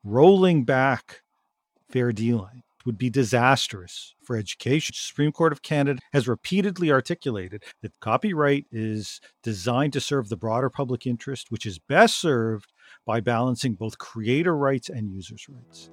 rolling back fair dealing would be disastrous for education. The Supreme Court of Canada has repeatedly articulated that copyright is designed to serve the broader public interest, which is best served by balancing both creator rights and users' rights.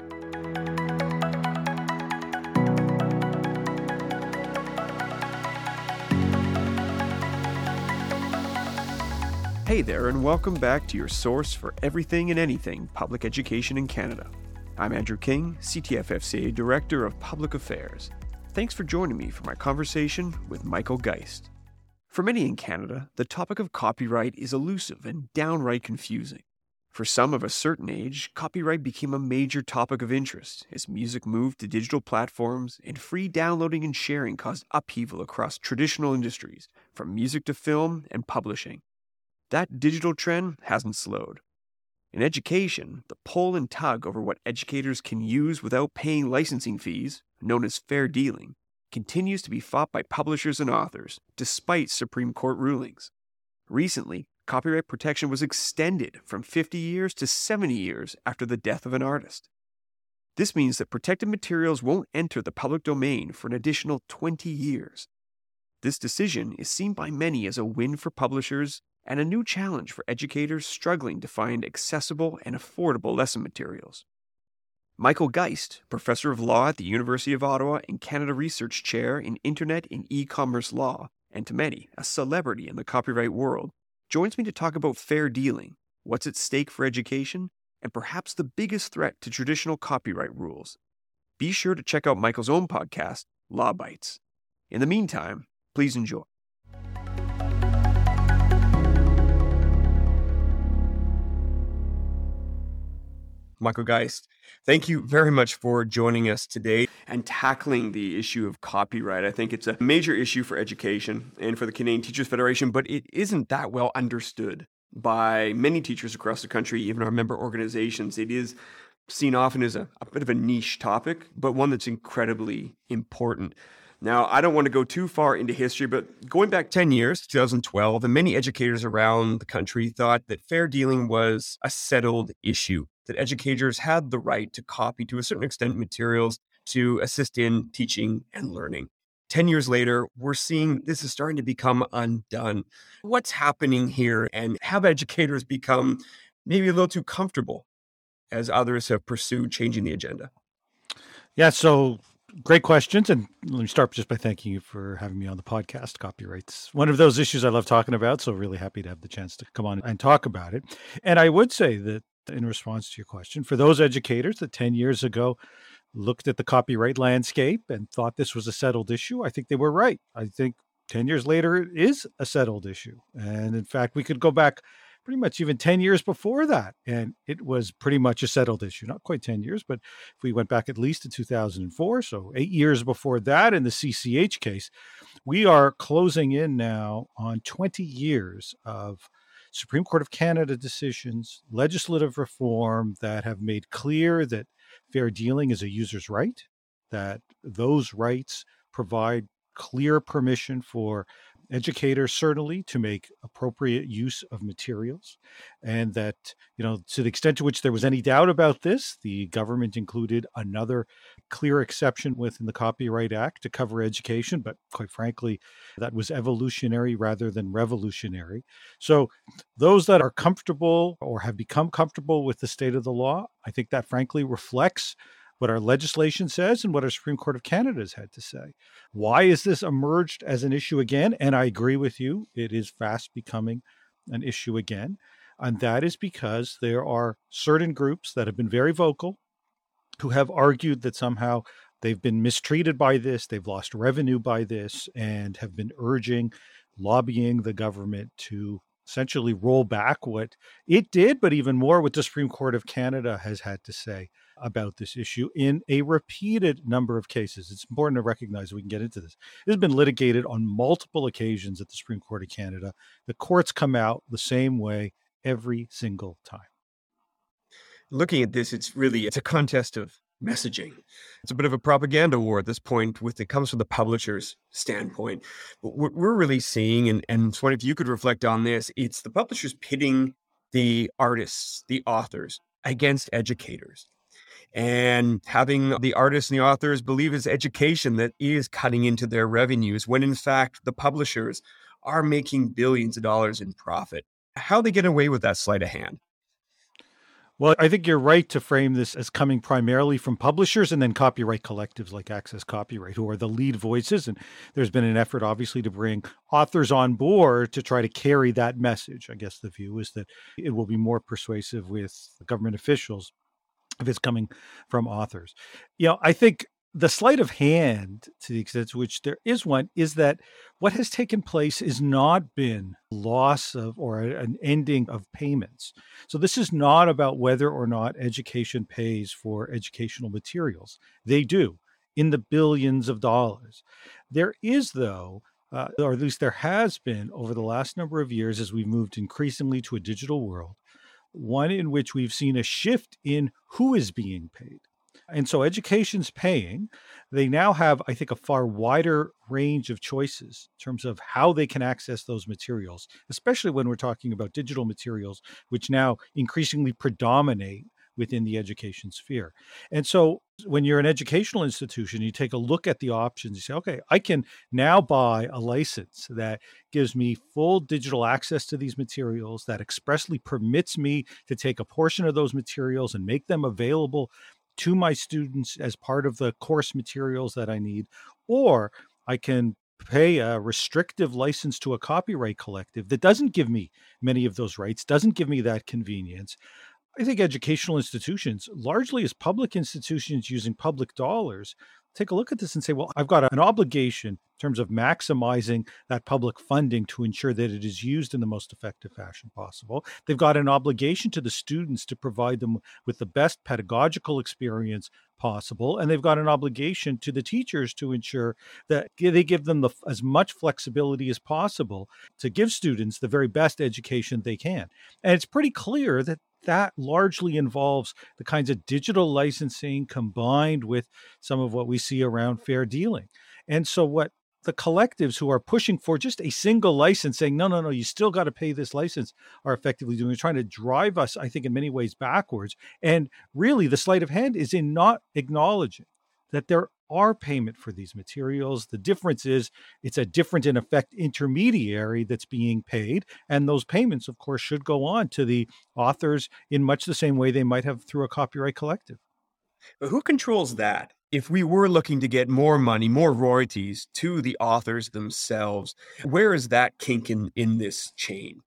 Hey there, and welcome back to your source for everything and anything public education in Canada. I'm Andrew King, CTFFCA Director of Public Affairs. Thanks for joining me for my conversation with Michael Geist. For many in Canada, the topic of copyright is elusive and downright confusing. For some of a certain age, copyright became a major topic of interest as music moved to digital platforms and free downloading and sharing caused upheaval across traditional industries, from music to film and publishing. That digital trend hasn't slowed. In education, the pull and tug over what educators can use without paying licensing fees, known as fair dealing, continues to be fought by publishers and authors, despite Supreme Court rulings. Recently, copyright protection was extended from 50 years to 70 years after the death of an artist. This means that protected materials won't enter the public domain for an additional 20 years. This decision is seen by many as a win for publishers and a new challenge for educators struggling to find accessible and affordable lesson materials. Michael Geist, Professor of Law at the University of Ottawa and Canada Research Chair in Internet and E-commerce Law, and to many, a celebrity in the copyright world, joins me to talk about fair dealing, what's at stake for education, and perhaps the biggest threat to traditional copyright rules. Be sure to check out Michael's own podcast, Law Bites. In the meantime, please enjoy. Michael Geist, thank you very much for joining us today and tackling the issue of copyright. I think it's a major issue for education and for the Canadian Teachers Federation, but it isn't that well understood by many teachers across the country, even our member organizations. It is seen often as a bit of a niche topic, but one that's incredibly important. Now, I don't want to go too far into history, but going back 10 years, 2012, and many educators around the country thought that fair dealing was a settled issue, that educators had the right to copy, to a certain extent, materials to assist in teaching and learning. 10 years later, we're seeing this is starting to become undone. What's happening here, and have educators become maybe a little too comfortable as others have pursued changing the agenda? Yeah, so great questions. And let me start just by thanking you for having me on the podcast. Copyright's one of those issues I love talking about, so really happy to have the chance to come on and talk about it. And I would say that in response to your question, for those educators that 10 years ago looked at the copyright landscape and thought this was a settled issue, I think they were right. I think 10 years later, it is a settled issue. And in fact, we could go back pretty much even 10 years before that, and it was pretty much a settled issue. Not quite 10 years, but if we went back at least to 2004, so 8 years before that in the CCH case, we are closing in now on 20 years of Supreme Court of Canada decisions, legislative reform that have made clear that fair dealing is a user's right, that those rights provide clear permission for educators certainly to make appropriate use of materials, and that, to the extent to which there was any doubt about this, the government included another clear exception within the Copyright Act to cover education, but quite frankly, that was evolutionary rather than revolutionary. So those that are comfortable or have become comfortable with the state of the law, I think that frankly reflects what our legislation says and what our Supreme Court of Canada has had to say. Why is this emerged as an issue again? And I agree with you, it is fast becoming an issue again. And that is because there are certain groups that have been very vocal, who have argued that somehow they've been mistreated by this, they've lost revenue by this, and have been lobbying the government to essentially roll back what it did, but even more what the Supreme Court of Canada has had to say about this issue in a repeated number of cases. It's important to recognize, we can get into this. This has been litigated on multiple occasions at the Supreme Court of Canada. The courts come out the same way every single time. Looking at this, it's a contest of messaging. It's a bit of a propaganda war at this point it comes from the publisher's standpoint. What we're really seeing, and so if you could reflect on this, it's the publishers pitting the artists, the authors, against educators and having the artists and the authors believe it's education that is cutting into their revenues when in fact the publishers are making billions of dollars in profit. How they get away with that sleight of hand? Well, I think you're right to frame this as coming primarily from publishers and then copyright collectives like Access Copyright, who are the lead voices. And there's been an effort, obviously, to bring authors on board to try to carry that message. I guess the view is that it will be more persuasive with the government officials if it's coming from authors. I think the sleight of hand, to the extent to which there is one, is that what has taken place has not been loss of or an ending of payments. So this is not about whether or not education pays for educational materials. They do in the billions of dollars. There is, though, or at least there has been over the last number of years as we've moved increasingly to a digital world, one in which we've seen a shift in who is being paid. And so education's paying. They now have, I think, a far wider range of choices in terms of how they can access those materials, especially when we're talking about digital materials, which now increasingly predominate within the education sphere. And so when you're an educational institution, you take a look at the options, you say, okay, I can now buy a license that gives me full digital access to these materials, that expressly permits me to take a portion of those materials and make them available to my students as part of the course materials that I need. Or I can pay a restrictive license to a copyright collective that doesn't give me many of those rights, doesn't give me that convenience. I think educational institutions, largely as public institutions using public dollars, take a look at this and say, well, I've got an obligation in terms of maximizing that public funding to ensure that it is used in the most effective fashion possible. They've got an obligation to the students to provide them with the best pedagogical experience possible. And they've got an obligation to the teachers to ensure that they give them as much flexibility as possible to give students the very best education they can. And it's pretty clear that largely involves the kinds of digital licensing combined with some of what we see around fair dealing. And so what the collectives who are pushing for just a single license saying, no, you still got to pay this license are effectively doing, trying to drive us, I think, in many ways backwards. And really the sleight of hand is in not acknowledging that there are payment for these materials. The difference is it's a different, in effect, intermediary that's being paid. And those payments, of course, should go on to the authors in much the same way they might have through a copyright collective. But who controls that? If we were looking to get more money, more royalties to the authors themselves, where is that kink in this chain?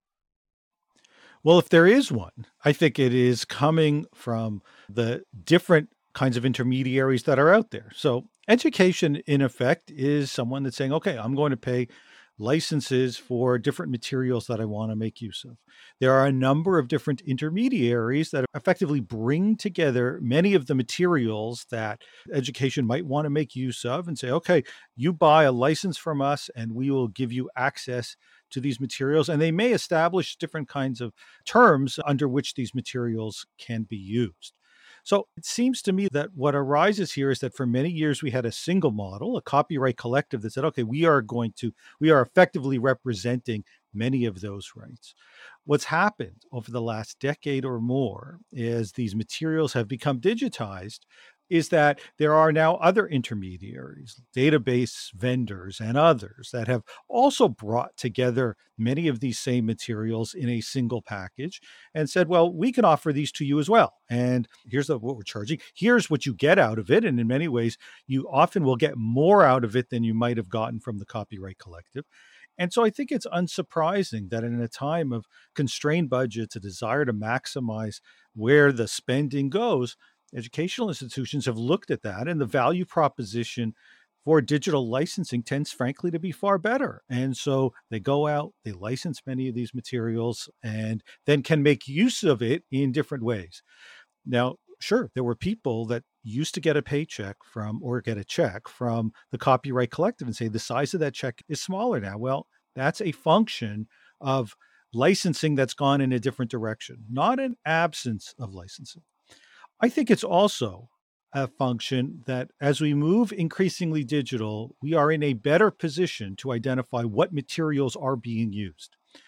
Well, if there is one, I think it is coming from the different kinds of intermediaries that are out there. So education, in effect, is someone that's saying, okay, I'm going to pay licenses for different materials that I want to make use of. There are a number of different intermediaries that effectively bring together many of the materials that education might want to make use of and say, okay, you buy a license from us and we will give you access to these materials. And they may establish different kinds of terms under which these materials can be used. So it seems to me that what arises here is that for many years we had a single model, a copyright collective that said, okay, we are effectively representing many of those rights. What's happened over the last decade or more is these materials have become digitized, is that there are now other intermediaries, database vendors and others that have also brought together many of these same materials in a single package and said, well, we can offer these to you as well. And here's what we're charging. Here's what you get out of it. And in many ways, you often will get more out of it than you might have gotten from the copyright collective. And so I think it's unsurprising that in a time of constrained budgets, a desire to maximize where the spending goes, educational institutions have looked at that, and the value proposition for digital licensing tends, frankly, to be far better. And so they go out, they license many of these materials, and then can make use of it in different ways. Now, sure, there were people that used to get a paycheck from or get a check from the copyright collective and say the size of that check is smaller now. Well, that's a function of licensing that's gone in a different direction, not an absence of licensing. I think it's also a function that as we move increasingly digital, we are in a better position to identify what materials are being used.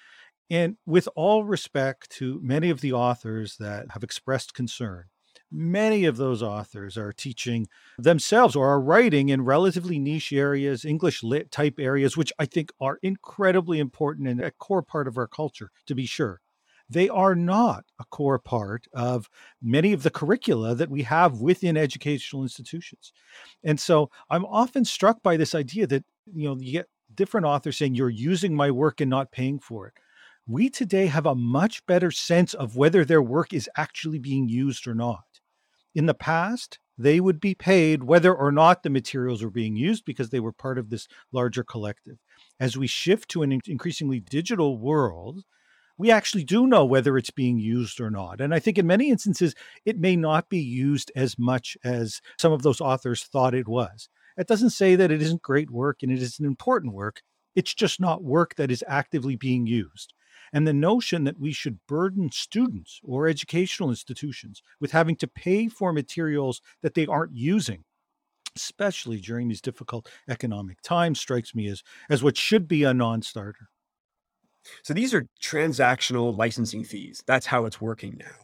And with all respect to many of the authors that have expressed concern, many of those authors are teaching themselves or are writing in relatively niche areas, English lit type areas, which I think are incredibly important and a core part of our culture, to be sure. They are not a core part of many of the curricula that we have within educational institutions. And so I'm often struck by this idea that, you get different authors saying you're using my work and not paying for it. We today have a much better sense of whether their work is actually being used or not. In the past, they would be paid whether or not the materials were being used because they were part of this larger collective. As we shift to an increasingly digital world, we actually do know whether it's being used or not. And I think in many instances, it may not be used as much as some of those authors thought it was. It doesn't say that it isn't great work and it isn't important work. It's just not work that is actively being used. And the notion that we should burden students or educational institutions with having to pay for materials that they aren't using, especially during these difficult economic times, strikes me as what should be a non-starter. So these are transactional licensing fees. That's how it's working now.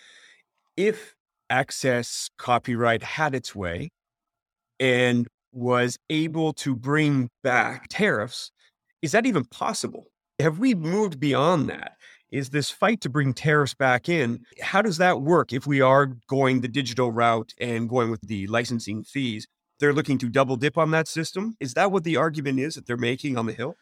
If Access Copyright had its way and was able to bring back tariffs, is that even possible? Have we moved beyond that? Is this fight to bring tariffs back in? How does that work if we are going the digital route and going with the licensing fees? They're looking to double dip on that system. Is that what the argument is that they're making on the Hill?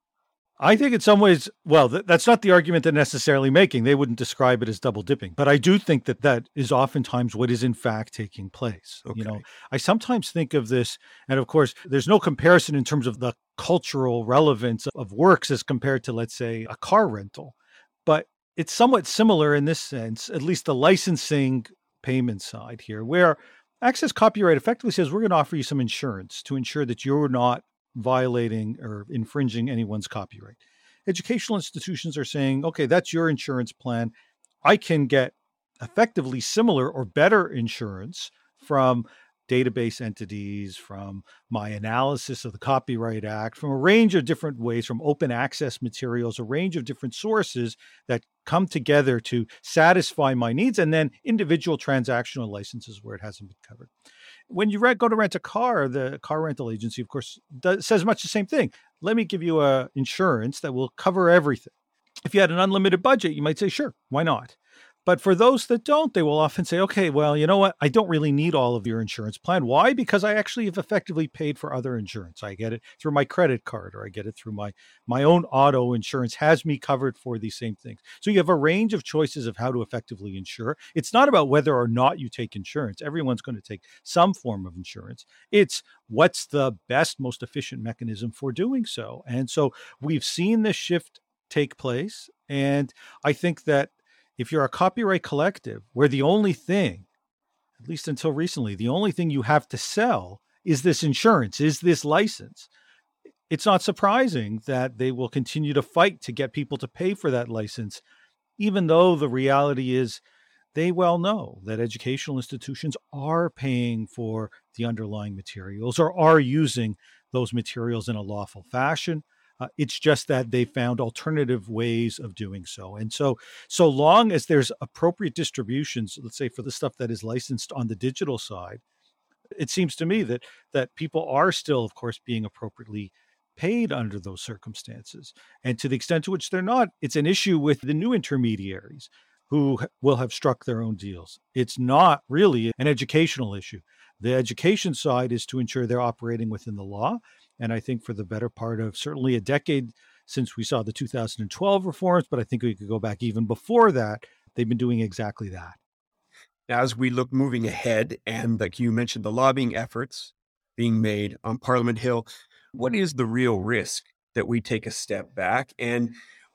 I think in some ways, well, that's not the argument they're necessarily making. They wouldn't describe it as double dipping. But I do think that that is oftentimes what is in fact taking place. Okay. I sometimes think of this, and of course, there's no comparison in terms of the cultural relevance of works as compared to, let's say, a car rental. But it's somewhat similar in this sense, at least the licensing payment side here, where Access Copyright effectively says we're going to offer you some insurance to ensure that you're not violating or infringing anyone's copyright. Educational institutions are saying, okay, that's your insurance plan. I can get effectively similar or better insurance from database entities, from my analysis of the Copyright Act, from a range of different ways, from open access materials, a range of different sources that come together to satisfy my needs, and then individual transactional licenses where it hasn't been covered. When you go to rent a car, the car rental agency, of course, says much the same thing. Let me give you a insurance that will cover everything. If you had an unlimited budget, you might say, sure, why not? But for those that don't, they will often say, okay, well, you know what? I don't really need all of your insurance plan. Why? Because I actually have effectively paid for other insurance. I get it through my credit card, or I get it through my own auto insurance has me covered for these same things. So you have a range of choices of how to effectively insure. It's not about whether or not you take insurance. Everyone's going to take some form of insurance. It's what's the best, most efficient mechanism for doing so. And so we've seen this shift take place. And I think that if you're a copyright collective where the only thing, at least until recently, the only thing you have to sell is this insurance, is this license, it's not surprising that they will continue to fight to get people to pay for that license, even though the reality is they well know that educational institutions are paying for the underlying materials or are using those materials in a lawful fashion. It's just that they found alternative ways of doing so. And so long as there's appropriate distributions, let's say for the stuff that is licensed on the digital side, it seems to me that people are still, of course, being appropriately paid under those circumstances. And to the extent to which they're not, it's an issue with the new intermediaries who will have struck their own deals. It's not really an educational issue. The education side is to ensure they're operating within the law. And I think for the better part of certainly a decade since we saw the 2012 reforms, but I think we could go back even before that, they've been doing exactly that. Now, as we look moving ahead, and like you mentioned, the lobbying efforts being made on Parliament Hill, what is the real risk that we take a step back? And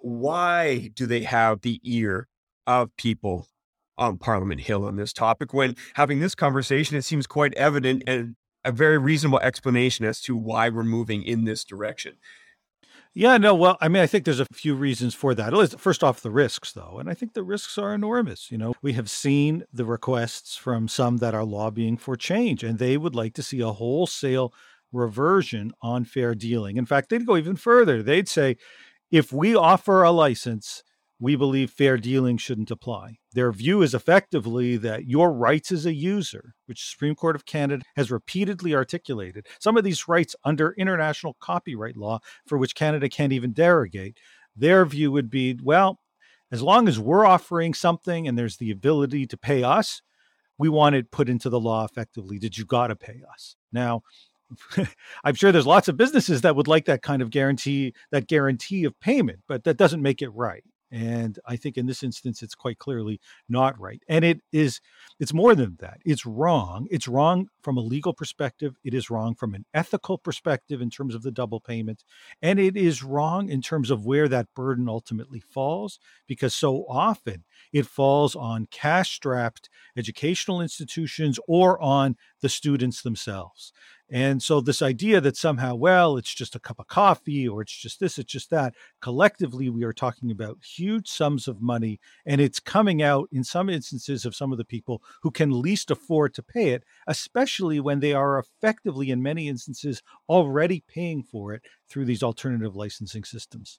why do they have the ear of people on Parliament Hill on this topic? When having this conversation, it seems quite evident and a very reasonable explanation as to why we're moving in this direction. Yeah, no, well, I mean, I think there's a few reasons for that. First off, the risks, though. And I think the risks are enormous. We have seen the requests from some that are lobbying for change, and they would like to see a wholesale reversion on fair dealing. In fact, they'd go even further. They'd say, If we offer a license, we believe fair dealing shouldn't apply. Their view is effectively that your rights as a user, which the Supreme Court of Canada has repeatedly articulated, some of these rights under international copyright law for which Canada can't even derogate, their view would be, well, as long as we're offering something and there's the ability to pay us, we want it put into the law effectively that you got to pay us. Now, I'm sure there's lots of businesses that would like that kind of guarantee of payment, but that doesn't make it right. And I think in this instance, it's quite clearly not right. And it's more than that. It's wrong. It's wrong from a legal perspective. It is wrong from an ethical perspective in terms of the double payment. And it is wrong in terms of where that burden ultimately falls, because so often it falls on cash-strapped educational institutions or on the students themselves. And so this idea that somehow, well, it's just a cup of coffee or it's just this, it's just that, collectively, we are talking about huge sums of money, and it's coming out in some instances of some of the people who can least afford to pay it, especially when they are effectively, in many instances, already paying for it through these alternative licensing systems.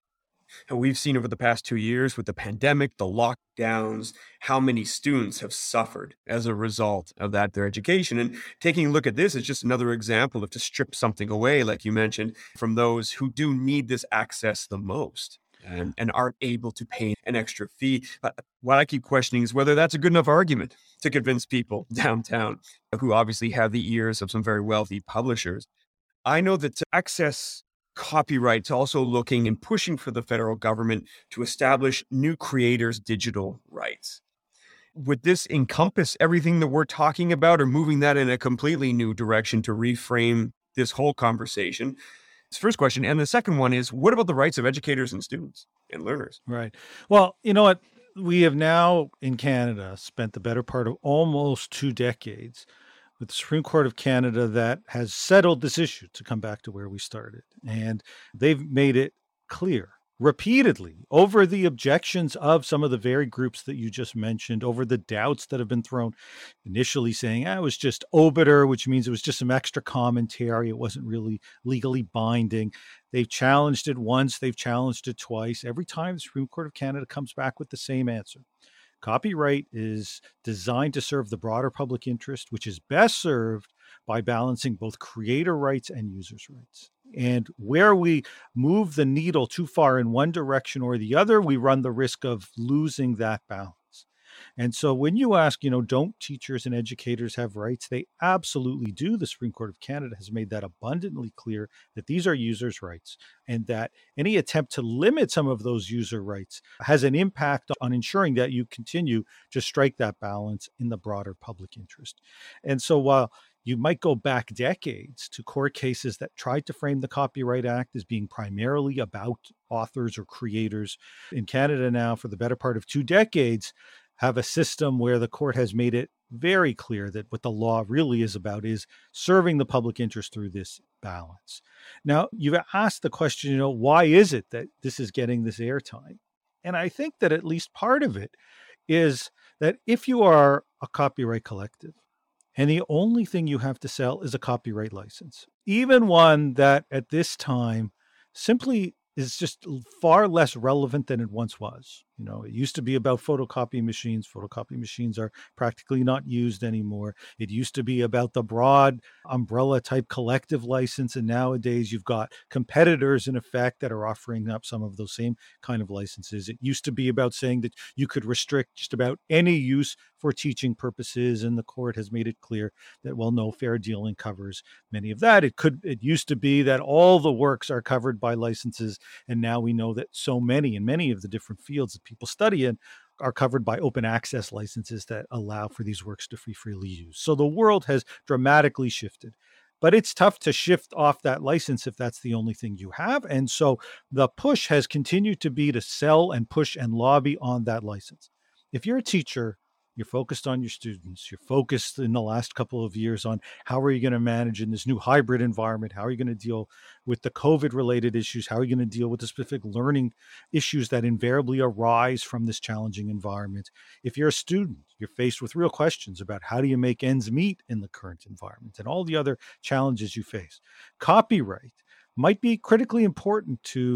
And we've seen over the past 2 years with the pandemic, the lockdowns, how many students have suffered as a result of that, their education. And taking a look at this is just another example of to strip something away, like you mentioned, from those who do need this access the most and aren't able to pay an extra fee. What I keep questioning is whether that's a good enough argument to convince people downtown who obviously have the ears of some very wealthy publishers. I know that to access copyright's also looking and pushing for the federal government to establish new creators' digital rights. Would this encompass everything that we're talking about, or moving that in a completely new direction to reframe this whole conversation? It's the first question. And the second one is, what about the rights of educators and students and learners? Right. Well, you know what? We have now in Canada spent the better part of almost 2 decades with the Supreme Court of Canada that has settled this issue, to come back to where we started. And they've made it clear repeatedly over the objections of some of the very groups that you just mentioned, over the doubts that have been thrown, initially saying it was just obiter, which means it was just some extra commentary. It wasn't really legally binding. They've challenged it once, they've challenged it twice. Every time the Supreme Court of Canada comes back with the same answer. Copyright is designed to serve the broader public interest, which is best served by balancing both creator rights and users' rights. And where we move the needle too far in one direction or the other, we run the risk of losing that balance. And so when you ask, don't teachers and educators have rights? They absolutely do. The Supreme Court of Canada has made that abundantly clear that these are users' rights, and that any attempt to limit some of those user rights has an impact on ensuring that you continue to strike that balance in the broader public interest. And so while you might go back decades to court cases that tried to frame the Copyright Act as being primarily about authors or creators, in Canada now, for the better part of 2 decades, have a system where the court has made it very clear that what the law really is about is serving the public interest through this balance. Now, you've asked the question, why is it that this is getting this airtime? And I think that at least part of it is that if you are a copyright collective and the only thing you have to sell is a copyright license, even one that at this time simply is just far less relevant than it once was. It used to be about photocopy machines. Photocopy machines are practically not used anymore. It used to be about the broad umbrella type collective license. And nowadays you've got competitors in effect that are offering up some of those same kind of licenses. It used to be about saying that you could restrict just about any use for teaching purposes. And the court has made it clear that, well, no, fair dealing covers many of that. It used to be that all the works are covered by licenses. And now we know that so many of the different fields that people study in are covered by open access licenses that allow for these works to be freely used. So the world has dramatically shifted, but it's tough to shift off that license if that's the only thing you have. And so the push has continued to be to sell and push and lobby on that license. If you're a teacher, you're focused on your students. You're focused in the last couple of years on how are you going to manage in this new hybrid environment? How are you going to deal with the COVID-related issues? How are you going to deal with the specific learning issues that invariably arise from this challenging environment? If you're a student, you're faced with real questions about how do you make ends meet in the current environment and all the other challenges you face. Copyright might be critically important to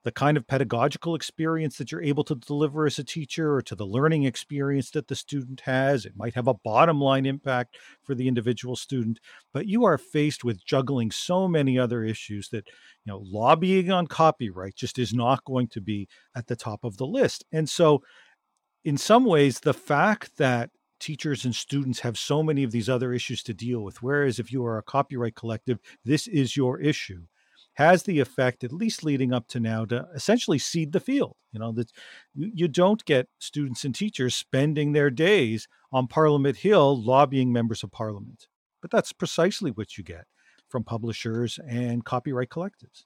the kind of pedagogical experience that you're able to deliver as a teacher or to the learning experience that the student has. It might have a bottom line impact for the individual student, but you are faced with juggling so many other issues that, lobbying on copyright just is not going to be at the top of the list. And so in some ways, the fact that teachers and students have so many of these other issues to deal with, whereas if you are a copyright collective, this is your issue, has the effect, at least leading up to now, to essentially seed the field. That you don't get students and teachers spending their days on Parliament Hill lobbying members of Parliament. But that's precisely what you get from publishers and copyright collectives.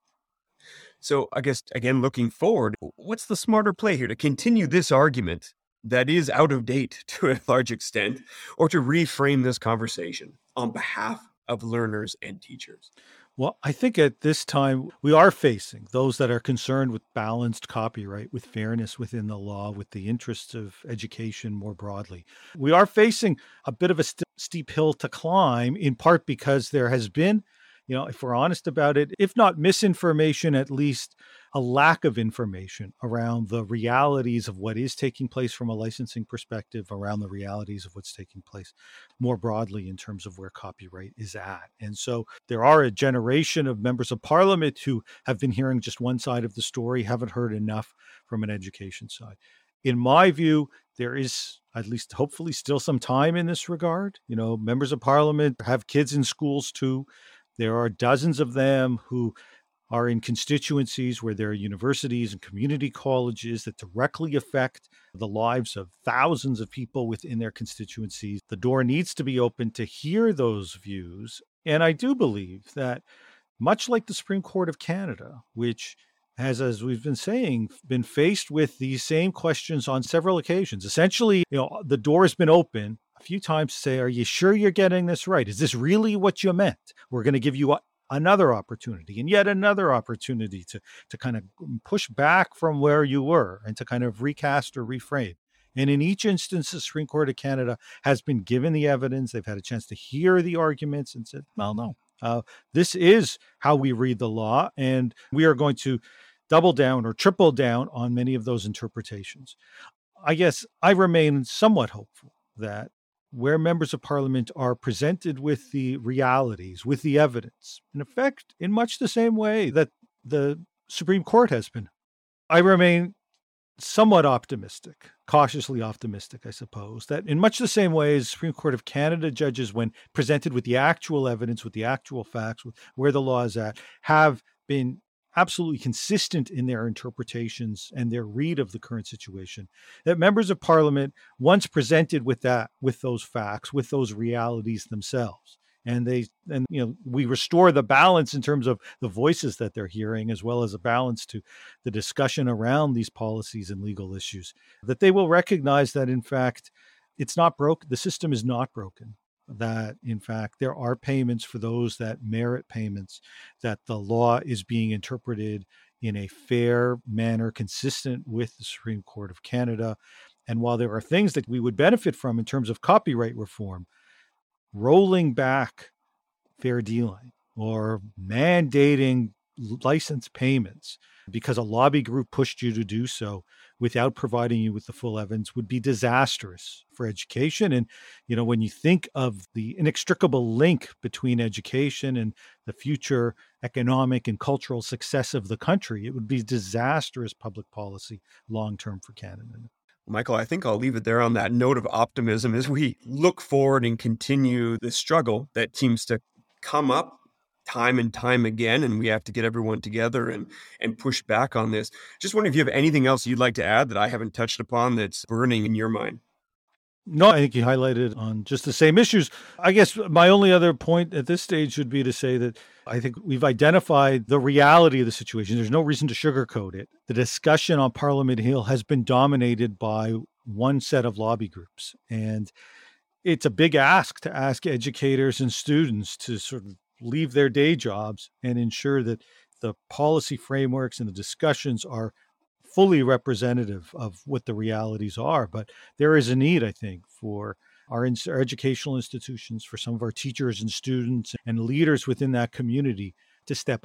So I guess, again, looking forward, what's the smarter play here, to continue this argument that is out of date to a large extent, or to reframe this conversation on behalf of learners and teachers? Well, I think at this time, we are facing those that are concerned with balanced copyright, with fairness within the law, with the interests of education more broadly. We are facing a bit of a steep hill to climb, in part because there has been, if we're honest about it, if not misinformation, at least a lack of information around the realities of what is taking place from a licensing perspective, around the realities of what's taking place more broadly in terms of where copyright is at. And so there are a generation of members of Parliament who have been hearing just one side of the story, haven't heard enough from an education side. In my view, there is, at least hopefully, still some time in this regard. Members of Parliament have kids in schools too. There are dozens of them who are in constituencies where there are universities and community colleges that directly affect the lives of thousands of people within their constituencies. The door needs to be open to hear those views. And I do believe that, much like the Supreme Court of Canada, which has, as we've been saying, been faced with these same questions on several occasions. Essentially, the door has been open a few times to say, are you sure you're getting this right? Is this really what you meant? We're going to give you another opportunity and yet another opportunity to kind of push back from where you were and to kind of recast or reframe. And in each instance, the Supreme Court of Canada has been given the evidence. They've had a chance to hear the arguments and said, well, no, this is how we read the law, and we are going to double down or triple down on many of those interpretations. I guess I remain somewhat hopeful that where members of Parliament are presented with the realities, with the evidence, in effect, in much the same way that the Supreme Court has been, I remain somewhat optimistic, cautiously optimistic, I suppose, that in much the same way as Supreme Court of Canada judges, when presented with the actual evidence, with the actual facts, with where the law is at, have been absolutely consistent in their interpretations and their read of the current situation, that members of Parliament, once presented with those facts, with those realities themselves, and we restore the balance in terms of the voices that they're hearing, as well as a balance to the discussion around these policies and legal issues, that they will recognize that, in fact, it's not broken. The system is not broken. That, in fact, there are payments for those that merit payments, that the law is being interpreted in a fair manner consistent with the Supreme Court of Canada. And while there are things that we would benefit from in terms of copyright reform, rolling back fair dealing or mandating license payments because a lobby group pushed you to do so without providing you with the full evidence would be disastrous for education. And, when you think of the inextricable link between education and the future economic and cultural success of the country, it would be disastrous public policy long-term for Canada. Michael, I think I'll leave it there on that note of optimism as we look forward and continue the struggle that seems to come up time and time again, and we have to get everyone together and push back on this. Just wondering if you have anything else you'd like to add that I haven't touched upon that's burning in your mind. No, I think you highlighted on just the same issues. I guess my only other point at this stage would be to say that I think we've identified the reality of the situation. There's no reason to sugarcoat it. The discussion on Parliament Hill has been dominated by one set of lobby groups. And it's a big ask to ask educators and students to sort of leave their day jobs and ensure that the policy frameworks and the discussions are fully representative of what the realities are. But there is a need, I think, for our educational institutions, for some of our teachers and students and leaders within that community to step up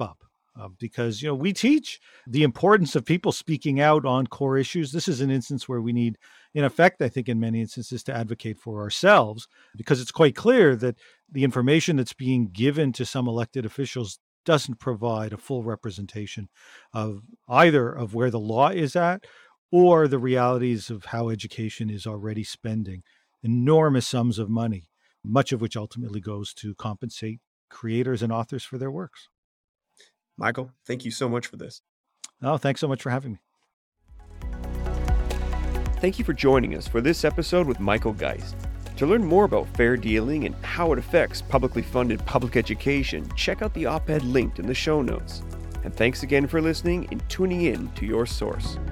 because, we teach the importance of people speaking out on core issues. This is an instance where we need, in effect, I think in many instances, to advocate for ourselves, because it's quite clear that the information that's being given to some elected officials doesn't provide a full representation of either of where the law is at or the realities of how education is already spending enormous sums of money, much of which ultimately goes to compensate creators and authors for their works. Michael, thank you so much for this. Oh, thanks so much for having me. Thank you for joining us for this episode with Michael Geist. To learn more about fair dealing and how it affects publicly funded public education, check out the op-ed linked in the show notes. And thanks again for listening and tuning in to your source.